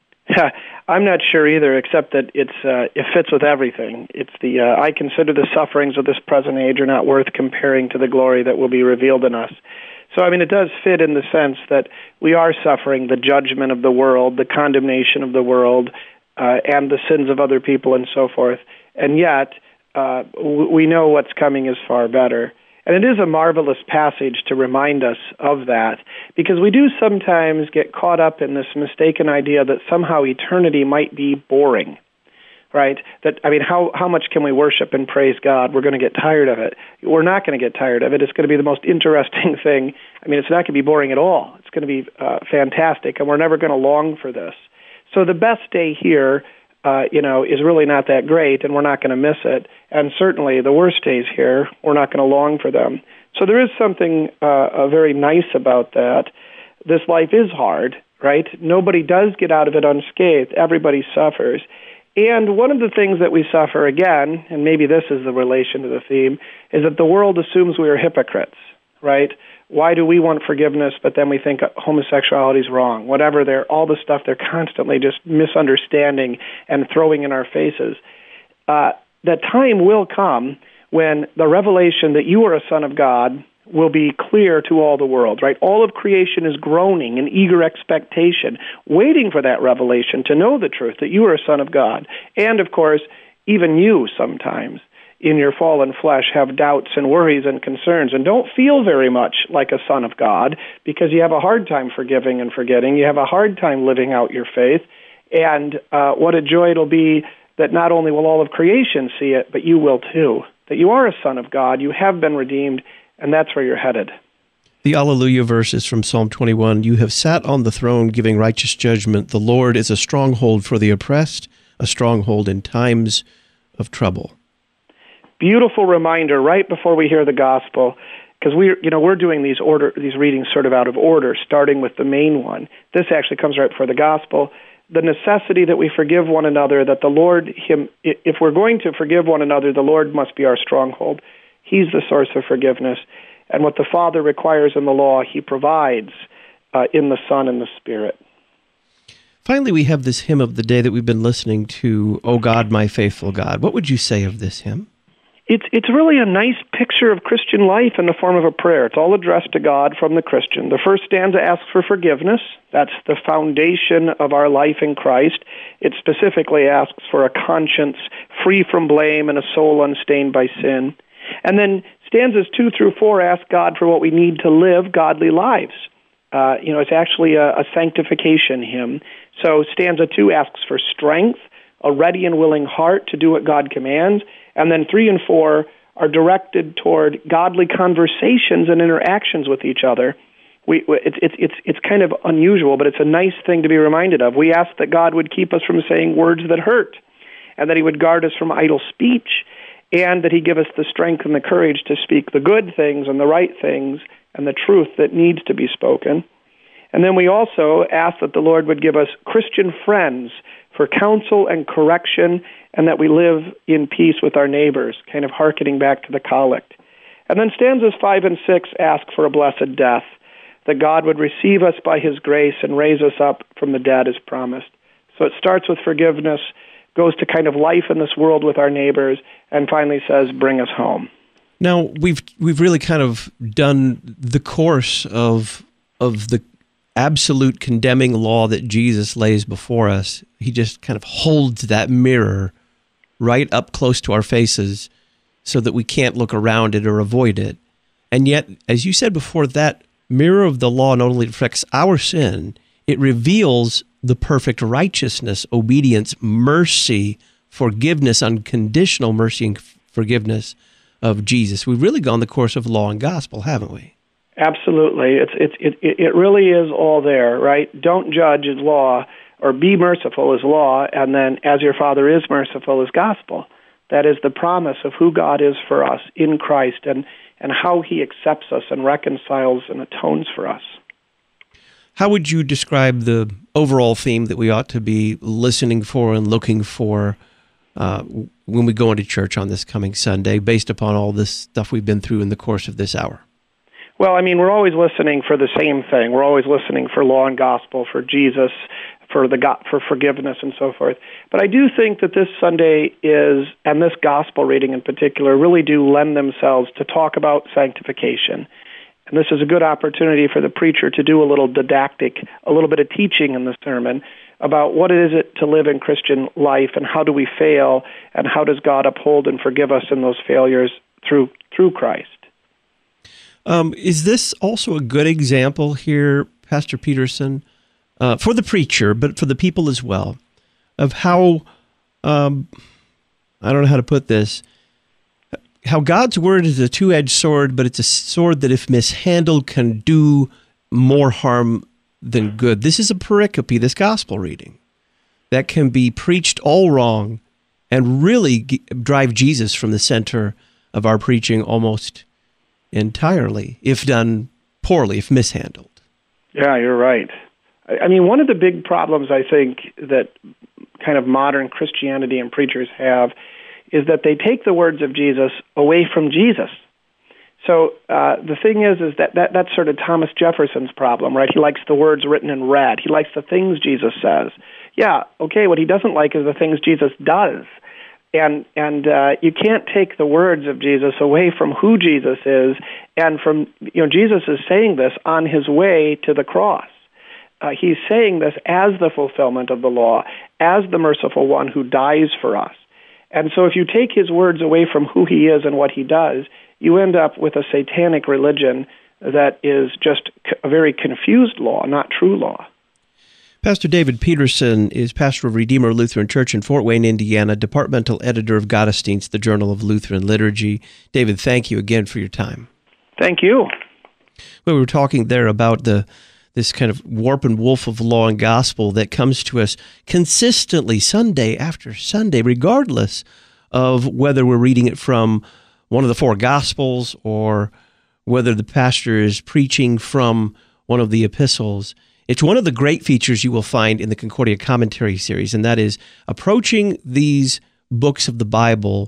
I'm not sure either, except that it's uh, it fits with everything. It's the uh, I consider the sufferings of this present age are not worth comparing to the glory that will be revealed in us. So, I mean, it does fit in the sense that we are suffering the judgment of the world, the condemnation of the world, uh, and the sins of other people and so forth. And yet, uh, we know what's coming is far better. And it is a marvelous passage to remind us of that, because we do sometimes get caught up in this mistaken idea that somehow eternity might be boring, right? That, I mean, how, how much can we worship and praise God? We're going to get tired of it. We're not going to get tired of it. It's going to be the most interesting thing. I mean, it's not going to be boring at all. It's going to be uh, fantastic, and we're never going to long for this. So the best day here Uh, you know, is really not that great, and we're not going to miss it. And certainly the worst days here, we're not going to long for them. So there is something uh, uh, very nice about that. This life is hard, right? Nobody does get out of it unscathed. Everybody suffers. And one of the things that we suffer, again, and maybe this is the relation to the theme, is that the world assumes we are hypocrites, right? Why do we want forgiveness, but then we think homosexuality is wrong? Whatever, they're all the stuff they're constantly just misunderstanding and throwing in our faces. Uh, that time will come when the revelation that you are a son of God will be clear to all the world, right? All of creation is groaning in eager expectation, waiting for that revelation to know the truth, that you are a son of God. And, of course, even you sometimes in your fallen flesh have doubts and worries and concerns and don't feel very much like a son of God because you have a hard time forgiving and forgetting. You have a hard time living out your faith. And uh, what a joy it'll be that not only will all of creation see it, but you will too, that you are a son of God, you have been redeemed, and that's where you're headed. The Alleluia verse is from Psalm twenty-one. You have sat on the throne giving righteous judgment. The Lord is a stronghold for the oppressed, a stronghold in times of trouble. Beautiful reminder right before we hear the gospel, because we, you know, we're doing these order, these readings sort of out of order, starting with the main one. This actually comes right before the gospel. The necessity that we forgive one another, that the Lord, him, if we're going to forgive one another, the Lord must be our stronghold. He's the source of forgiveness. And what the Father requires in the law, he provides uh, in the Son and the Spirit. Finally, we have this hymn of the day that we've been listening to, O God, my faithful God. What would you say of this hymn? It's it's really a nice picture of Christian life in the form of a prayer. It's all addressed to God from the Christian. The first stanza asks for forgiveness. That's the foundation of our life in Christ. It specifically asks for a conscience free from blame and a soul unstained by sin. And then stanzas two through four ask God for what we need to live godly lives. Uh, you know, it's actually a, a sanctification hymn. So stanza two asks for strength, a ready and willing heart to do what God commands. And then three and four are directed toward godly conversations and interactions with each other. We, it's, it's, it's, it's kind of unusual, but it's a nice thing to be reminded of. We ask that God would keep us from saying words that hurt, and that he would guard us from idle speech, and that he give us the strength and the courage to speak the good things and the right things and the truth that needs to be spoken. And then we also ask that the Lord would give us Christian friends for counsel and correction, and that we live in peace with our neighbors, kind of hearkening back to the collect. And then stanzas five and six ask for a blessed death, that God would receive us by his grace and raise us up from the dead as promised. So it starts with forgiveness, goes to kind of life in this world with our neighbors, and finally says, bring us home. Now, we've we've really kind of done the course of of the absolute condemning law that Jesus lays before us. He just kind of holds that mirror right up close to our faces so that we can't look around it or avoid it. And yet, as you said before, that mirror of the law not only reflects our sin, it reveals the perfect righteousness, obedience, mercy, forgiveness, unconditional mercy and forgiveness of Jesus. We've really gone the course of law and gospel, haven't we? Absolutely. It's, it's, it, it really is all there, right? Don't judge is law, or be merciful is law, and then as your Father is merciful is gospel. That is the promise of who God is for us in Christ, and, and how he accepts us and reconciles and atones for us. How would you describe the overall theme that we ought to be listening for and looking for uh, when we go into church on this coming Sunday, based upon all this stuff we've been through in the course of this hour? Well, I mean, we're always listening for the same thing. We're always listening for law and gospel, for Jesus, for the for forgiveness, and so forth. But I do think that this Sunday is, and this gospel reading in particular, really do lend themselves to talk about sanctification. And this is a good opportunity for the preacher to do a little didactic, a little bit of teaching in the sermon about what is it to live in Christian life, and how do we fail, and how does God uphold and forgive us in those failures through through Christ. Um, is this also a good example here, Pastor Peterson, uh, for the preacher, but for the people as well, of how, um, I don't know how to put this, how God's word is a two-edged sword, but it's a sword that if mishandled can do more harm than good. This is a pericope, this gospel reading, that can be preached all wrong and really g- drive Jesus from the center of our preaching almost entirely, if done poorly, if mishandled. Yeah, you're right. I mean, one of the big problems I think that kind of modern Christianity and preachers have is that they take the words of Jesus away from Jesus. So uh, the thing is, is that, that that's sort of Thomas Jefferson's problem, right? He likes the words written in red. He likes the things Jesus says. Yeah, okay, what he doesn't like is the things Jesus does. And and uh, you can't take the words of Jesus away from who Jesus is, and from, you know, Jesus is saying this on his way to the cross. Uh, he's saying this as the fulfillment of the law, as the merciful one who dies for us. And so if you take his words away from who he is and what he does, you end up with a satanic religion that is just a very confused law, not true law. Pastor David Peterson is pastor of Redeemer Lutheran Church in Fort Wayne, Indiana, departmental editor of Gottesdienst, the Journal of Lutheran Liturgy. David, thank you again for your time. Thank you. We were talking there about the this kind of warp and woof of law and gospel that comes to us consistently Sunday after Sunday, regardless of whether we're reading it from one of the four Gospels or whether the pastor is preaching from one of the epistles. It's one of the great features you will find in the Concordia Commentary series, and that is approaching these books of the Bible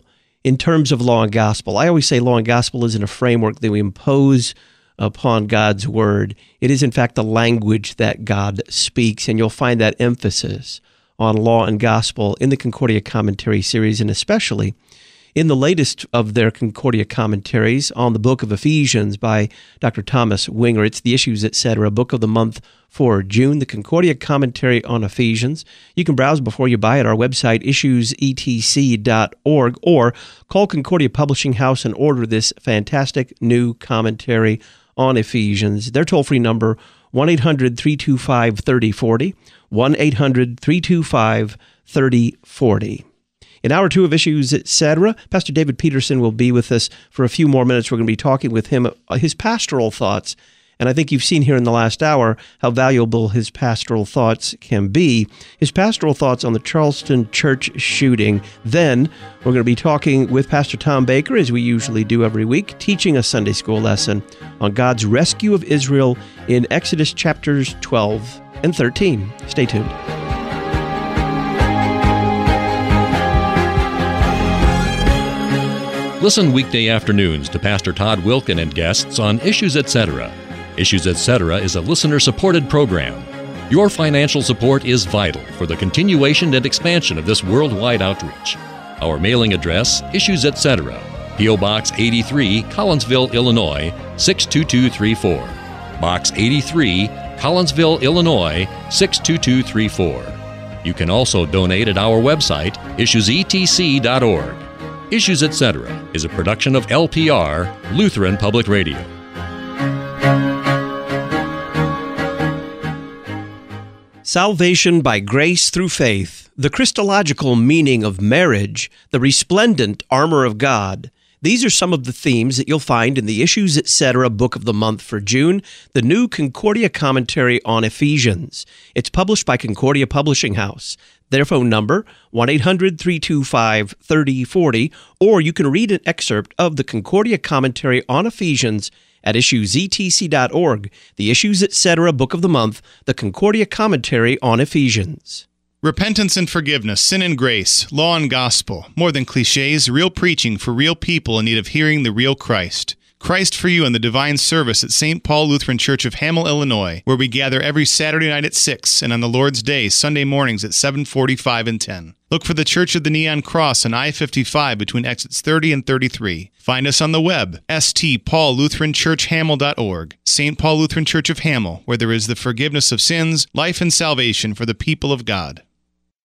in terms of law and gospel. I always say law and gospel isn't a framework that we impose upon God's word. It is, in fact, the language that God speaks, and you'll find that emphasis on law and gospel in the Concordia Commentary series, and especially in the latest of their Concordia commentaries on the book of Ephesians by Doctor Thomas Winger. It's the Issues, et cetera, book of the month for June, the Concordia Commentary on Ephesians. You can browse before you buy at our website, issues e t c dot org, or call Concordia Publishing House and order this fantastic new commentary on Ephesians. Their toll-free number, one eight hundred, three two five, three oh four oh, one eight hundred, three two five, three oh four oh. In hour two of Issues, et cetera, Pastor David Peterson will be with us for a few more minutes. We're going to be talking with him, uh, his pastoral thoughts. And I think you've seen here in the last hour how valuable his pastoral thoughts can be. His pastoral thoughts on the Charleston church shooting. Then we're going to be talking with Pastor Tom Baker, as we usually do every week, teaching a Sunday school lesson on God's rescue of Israel in Exodus chapters twelve and thirteen. Stay tuned. Listen weekday afternoons to Pastor Todd Wilkin and guests on Issues, et cetera. Issues, et cetera is a listener-supported program. Your financial support is vital for the continuation and expansion of this worldwide outreach. Our mailing address, Issues, et cetera, P O. Box eighty-three, Collinsville, Illinois, six two two three four. Box eighty-three, Collinsville, Illinois, six two two three four. You can also donate at our website, issues e t c dot org. Issues, et cetera is a production of L P R, Lutheran Public Radio. Salvation by grace through faith, the Christological meaning of marriage, the resplendent armor of God. These are some of the themes that you'll find in the Issues, et cetera book of the month for June, the new Concordia Commentary on Ephesians. It's published by Concordia Publishing House. Their phone number, one eight hundred, three two five, three oh four oh, or you can read an excerpt of the Concordia Commentary on Ephesians at issues e t c dot org, the Issues, et cetera book of the month, the Concordia Commentary on Ephesians. Repentance and forgiveness, sin and grace, law and gospel, more than cliches, real preaching for real people in need of hearing the real Christ. Christ for You in the Divine Service at Saint Paul Lutheran Church of Hamel, Illinois, where we gather every Saturday night at six and on the Lord's Day, Sunday mornings at seven forty-five and ten. Look for the Church of the Neon Cross on I fifty-five between exits thirty and thirty-three. Find us on the web, s t paul lutheran church hamel dot org. Saint Paul Lutheran Church of Hamel, where there is the forgiveness of sins, life and salvation for the people of God.